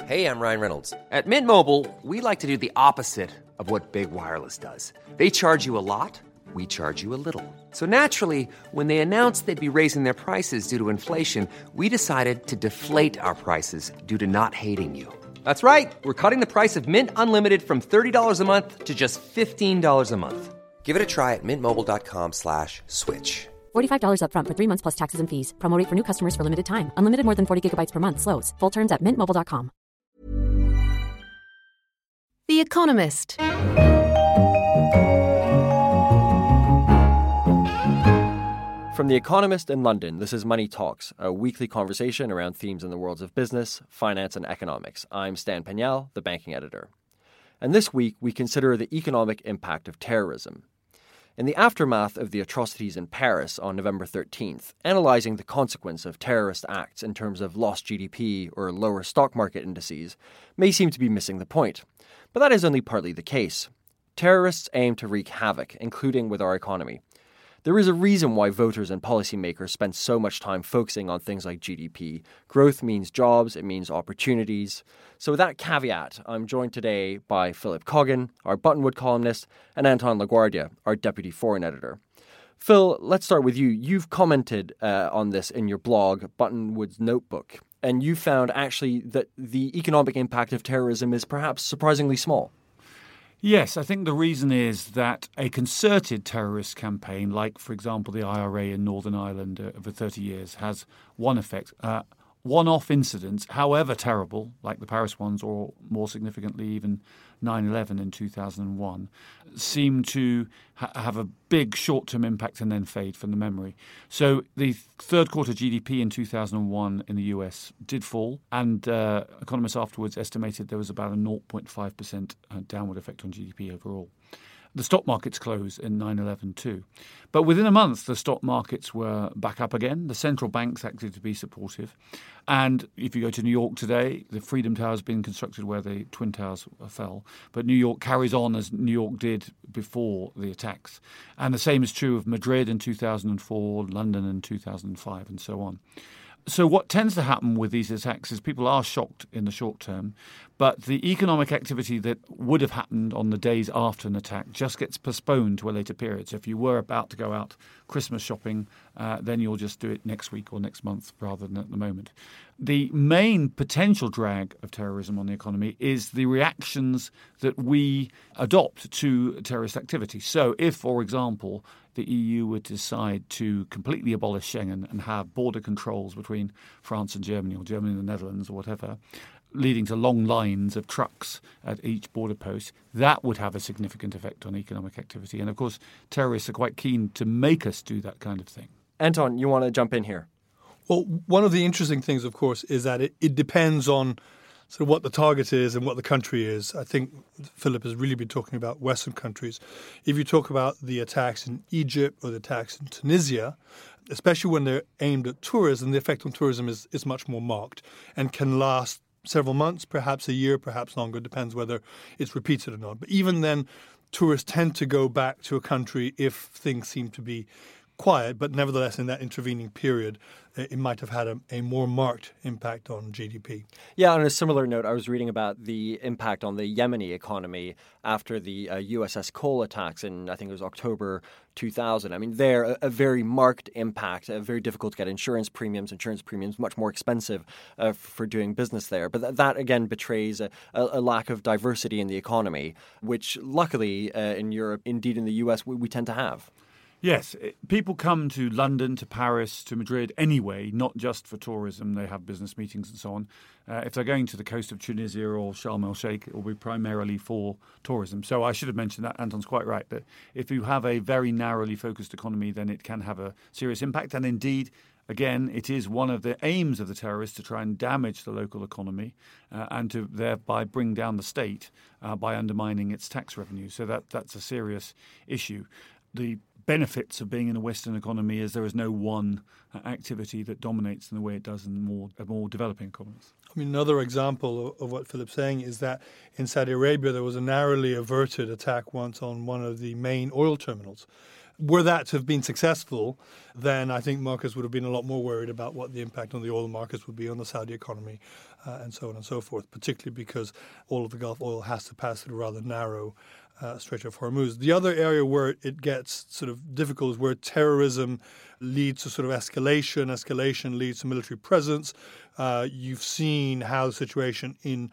Hey, I'm Ryan Reynolds. At Mint Mobile, we like to do the opposite of what Big Wireless does. They charge you a lot, we charge you a little. So naturally, when they announced they'd be raising their prices due to inflation, we decided to deflate our prices due to not hating you. That's right. We're cutting the price of Mint Unlimited from $30 a month to just $15 a month. Give it a try at mintmobile.com/switch. $45 up front for 3 months plus taxes and fees. Promo rate for new customers for limited time. Unlimited more than 40 gigabytes per month. Slows full terms at mintmobile.com. The Economist. From The Economist in London, this is Money Talks, a weekly conversation around themes in the worlds of business, finance and economics. I'm Stan Peñal, the banking editor. And this week, we consider the economic impact of terrorism. In the aftermath of the atrocities in Paris on November 13th, analysing the consequence of terrorist acts in terms of lost GDP or lower stock market indices may seem to be missing the point. But that is only partly the case. Terrorists aim to wreak havoc, including with our economy. There is a reason why voters and policymakers spend so much time focusing on things like GDP. Growth means jobs, it means opportunities. So with that caveat, I'm joined today by Philip Coggan, our Buttonwood columnist, and Anton LaGuardia, our deputy foreign editor. Phil, let's start with you. You've commented on this in your blog, Buttonwood's Notebook, and you found actually that the economic impact of terrorism is perhaps surprisingly small. Yes, I think the reason is that a concerted terrorist campaign, like, for example, the IRA in Northern Ireland over 30 years, has one effect. One-off incidents, however terrible, like the Paris ones, or more significantly even 9/11 in 2001, seem to have a big short-term impact and then fade from the memory. So the third quarter GDP in 2001 in the US did fall, and economists afterwards estimated there was about a 0.5% downward effect on GDP overall. The stock markets closed in 9/11 too. But within a month, the stock markets were back up again. The central banks acted to be supportive. And if you go to New York today, the Freedom Tower has been constructed where the Twin Towers fell. But New York carries on as New York did before the attacks. And the same is true of Madrid in 2004, London in 2005, and so on. So what tends to happen with these attacks is people are shocked in the short term, but the economic activity that would have happened on the days after an attack just gets postponed to a later period. So if you were about to go out Christmas shopping, then you'll just do it next week or next month rather than at the moment. The main potential drag of terrorism on the economy is the reactions that we adopt to terrorist activity. So if, for example, the EU would decide to completely abolish Schengen and have border controls between France and Germany, or Germany and the Netherlands, or whatever, leading to long lines of trucks at each border post, that would have a significant effect on economic activity. And of course, terrorists are quite keen to make us do that kind of thing. Anton, you want to jump in here? Well, one of the interesting things, of course, is that it depends on sort of what the target is and what the country is. I think Philip has really been talking about Western countries. If you talk about the attacks in Egypt or the attacks in Tunisia, especially when they're aimed at tourism, the effect on tourism is much more marked and can last several months, perhaps a year, perhaps longer. It depends whether it's repeated or not. But even then, tourists tend to go back to a country if things seem to be quiet, but nevertheless, in that intervening period, it might have had a more marked impact on GDP. Yeah, on a similar note, I was reading about the impact on the Yemeni economy after the USS Cole attacks in, I think it was October 2000. I mean, there, a very marked impact, very difficult to get insurance premiums, much more expensive for doing business there. But that again, betrays a lack of diversity in the economy, which luckily in Europe, indeed in the US, we tend to have. Yes, people come to London, to Paris, to Madrid anyway, not just for tourism. They have business meetings and so on. If they're going to the coast of Tunisia or Sharm el-Sheikh, it will be primarily for tourism. So I should have mentioned that. Anton's quite right, that if you have a very narrowly focused economy, then it can have a serious impact. And indeed, again, it is one of the aims of the terrorists to try and damage the local economy and to thereby bring down the state by undermining its tax revenue. So that's a serious issue. The benefits of being in a Western economy is there is no one activity that dominates in the way it does in more developing economies. I mean, another example of what Philip's saying is that in Saudi Arabia there was a narrowly averted attack once on one of the main oil terminals. Were that to have been successful, then I think markets would have been a lot more worried about what the impact on the oil markets would be on the Saudi economy. and so on and so forth, particularly because all of the Gulf oil has to pass through a rather narrow Strait of Hormuz. The other area where it gets sort of difficult is where terrorism leads to sort of escalation. Escalation leads to military presence. You've seen how the situation in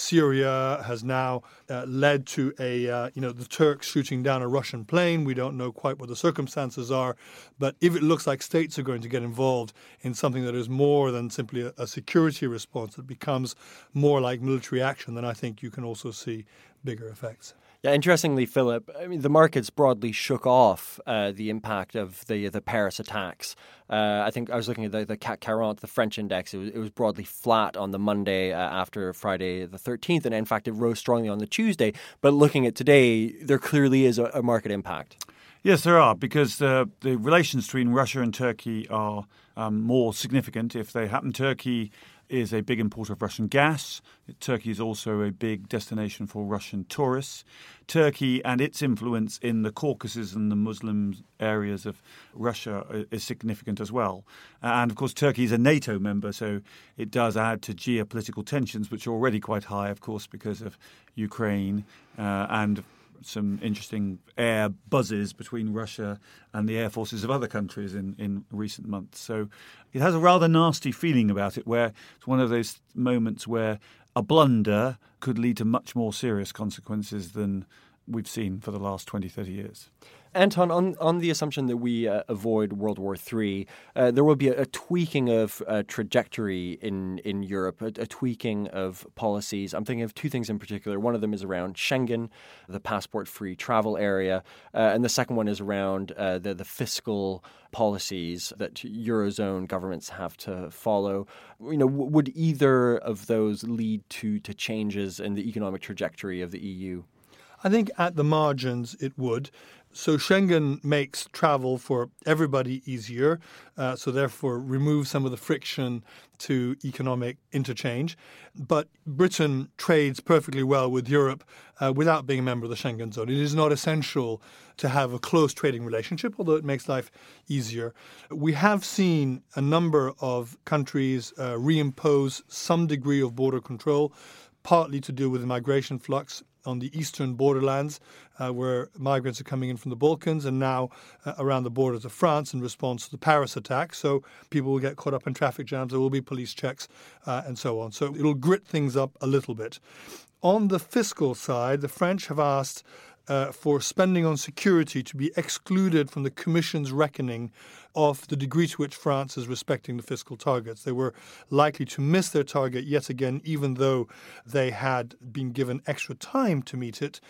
Syria has now led to the Turks shooting down a Russian plane. We don't know quite what the circumstances are, but if it looks like states are going to get involved in something that is more than simply a security response, it becomes more like military action, then I think you can also see bigger effects. Yeah, interestingly, Philip, I mean, the markets broadly shook off the impact of the Paris attacks. I think I was looking at the CAC 40, the French index. It was broadly flat on the Monday after Friday the 13th, and in fact, it rose strongly on the Tuesday. But looking at today, there clearly is a market impact. Yes, there are, because the relations between Russia and Turkey are more significant. If they happen, Turkey is a big importer of Russian gas. Turkey is also a big destination for Russian tourists. Turkey and its influence in the Caucasus and the Muslim areas of Russia is significant as well. And, of course, Turkey is a NATO member, so it does add to geopolitical tensions, which are already quite high, of course, because of Ukraine and some interesting air buzzes between Russia and the air forces of other countries in recent months. So it has a rather nasty feeling about it, where it's one of those moments where a blunder could lead to much more serious consequences than we've seen for the last 20, 30 years. Anton, on the assumption that we avoid World War III, there will be a tweaking of trajectory in Europe, a tweaking of policies. I'm thinking of two things in particular. One of them is around Schengen, the passport-free travel area, and the second one is around the fiscal policies that Eurozone governments have to follow. You know, would either of those lead to changes in the economic trajectory of the EU? I think at the margins it would. So Schengen makes travel for everybody easier, so therefore removes some of the friction to economic interchange. But Britain trades perfectly well with Europe without being a member of the Schengen zone. It is not essential to have a close trading relationship, although it makes life easier. We have seen a number of countries reimpose some degree of border control, partly to do with the migration flux on the eastern borderlands, where migrants are coming in from the Balkans, and now around the borders of France in response to the Paris attack. So people will get caught up in traffic jams, there will be police checks, and so on. So it'll grit things up a little bit. On the fiscal side, the French have asked for spending on security to be excluded from the Commission's reckoning of the degree to which France is respecting the fiscal targets. They were likely to miss their target yet again, even though they had been given extra time to meet it.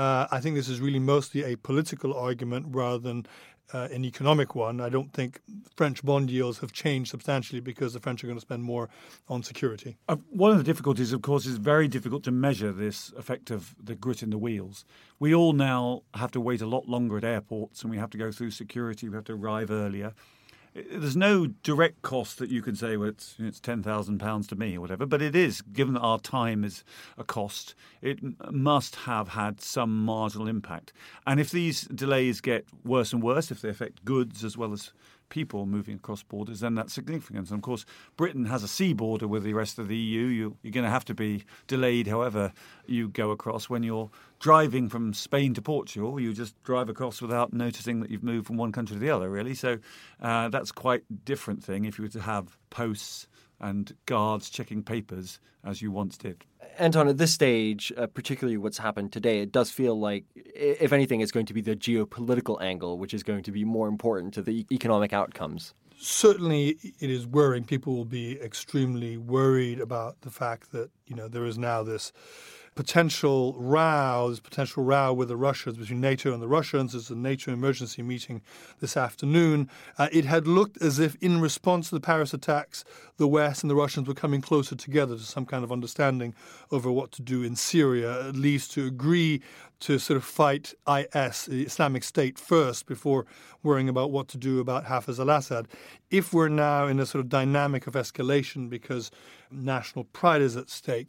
I think this is really mostly a political argument rather than an economic one. I don't think French bond yields have changed substantially because the French are going to spend more on security. One of the difficulties, of course, is very difficult to measure this effect of the grit in the wheels. We all now have to wait a lot longer at airports, and we have to go through security. We have to arrive earlier. There's no direct cost that you can say, well, it's £10,000 to me or whatever, but it is, given that our time is a cost, it must have had some marginal impact. And if these delays get worse and worse, if they affect goods as well as people moving across borders, then that's significant. And of course, Britain has a sea border with the rest of the EU. You're going to have to be delayed however you go across. When you're driving from Spain to Portugal, you just drive across without noticing that you've moved from one country to the other, really. So that's quite a different thing if you were to have posts and guards checking papers as you once did. Anton, at this stage, particularly what's happened today, it does feel like, if anything, it's going to be the geopolitical angle, which is going to be more important to the economic outcomes. Certainly, it is worrying. People will be extremely worried about the fact that, there is now this potential row with the Russians, between NATO and the Russians. There's a NATO emergency meeting this afternoon. It had looked as if in response to the Paris attacks, the West and the Russians were coming closer together to some kind of understanding over what to do in Syria, at least to agree to sort of fight IS, the Islamic State, first before worrying about what to do about Hafez al-Assad. If we're now in a sort of dynamic of escalation because national pride is at stake,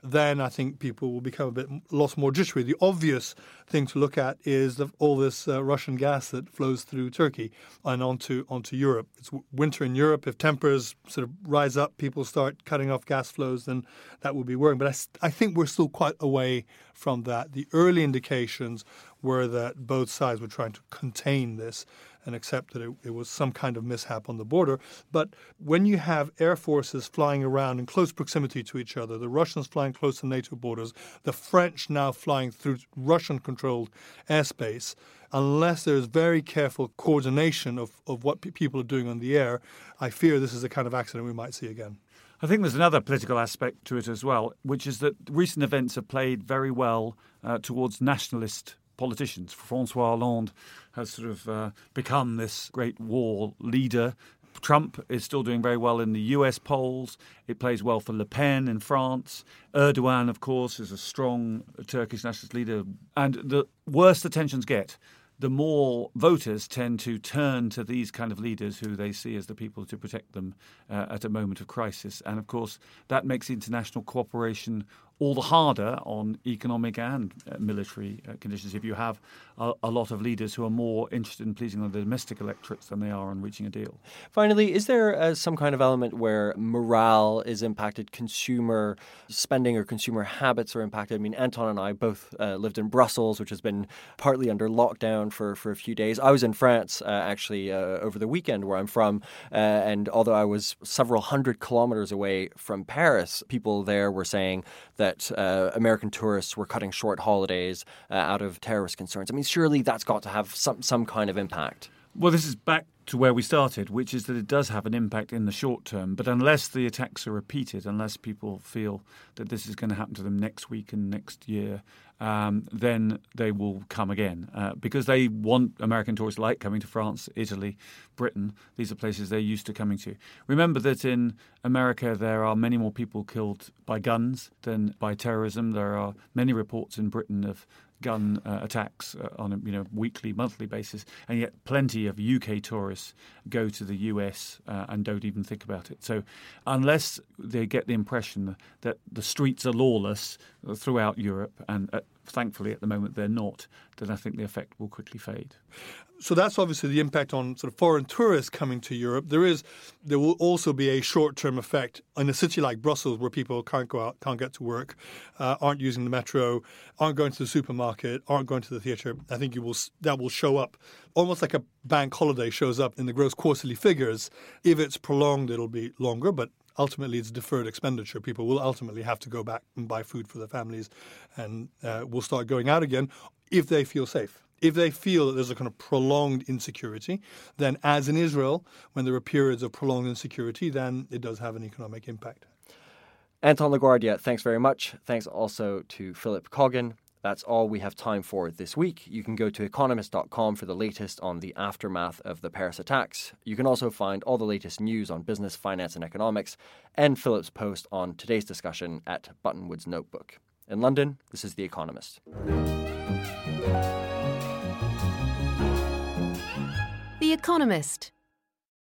then I think people will become a lot more jittery. The obvious thing to look at is all this Russian gas that flows through Turkey and onto Europe. It's winter in Europe. If tempers sort of rise up, people start cutting off gas flows, then that will be worrying. But I think we're still quite away from that. The early indications were that both sides were trying to contain this and accept that it was some kind of mishap on the border. But when you have air forces flying around in close proximity to each other, the Russians flying close to NATO borders, the French now flying through Russian-controlled airspace, unless there's very careful coordination of what people are doing on the air, I fear this is the kind of accident we might see again. I think there's another political aspect to it as well, which is that recent events have played very well towards nationalist politicians. Francois Hollande has sort of become this great war leader. Trump is still doing very well in the US polls. It plays well for Le Pen in France. Erdogan, of course, is a strong Turkish nationalist leader. And the worse the tensions get, the more voters tend to turn to these kind of leaders who they see as the people to protect them at a moment of crisis. And, of course, that makes international cooperation all the harder on economic and military conditions if you have a lot of leaders who are more interested in pleasing the domestic electorates than they are on reaching a deal. Finally, is there some kind of element where morale is impacted, consumer spending or consumer habits are impacted? I mean, Anton and I both lived in Brussels, which has been partly under lockdown for a few days. I was in France, actually, over the weekend where I'm from, and although I was several hundred kilometers away from Paris, people there were saying that American tourists were cutting short holidays out of terrorist concerns. I mean, surely that's got to have some kind of impact. Well, this is back to where we started, which is that it does have an impact in the short term. But unless the attacks are repeated, unless people feel that this is going to happen to them next week and next year, then they will come again because they want American tourists like coming to France, Italy, Britain. These are places they're used to coming to. Remember that in America there are many more people killed by guns than by terrorism. There are many reports in Britain of gun attacks on a weekly, monthly basis, and yet plenty of UK tourists go to the US and don't even think about it. So unless they get the impression that the streets are lawless throughout Europe, and thankfully at the moment they're not, then I think the effect will quickly fade. So that's obviously the impact on sort of foreign tourists coming to Europe. There will also be a short-term effect in a city like Brussels where people can't go out, can't get to work, aren't using the metro, aren't going to the supermarket, aren't going to the theatre. I think that will show up almost like a bank holiday shows up in the gross quarterly figures. If it's prolonged, it'll be longer, but ultimately it's deferred expenditure. People will ultimately have to go back and buy food for their families and will start going out again if they feel safe. If they feel that there's a kind of prolonged insecurity, then as in Israel, when there are periods of prolonged insecurity, then it does have an economic impact. Anton LaGuardia, thanks very much. Thanks also to Philip Coggan. That's all we have time for this week. You can go to economist.com for the latest on the aftermath of the Paris attacks. You can also find all the latest news on business, finance and economics and Philip's post on today's discussion at Buttonwood's Notebook. In London, this is The Economist. The Economist.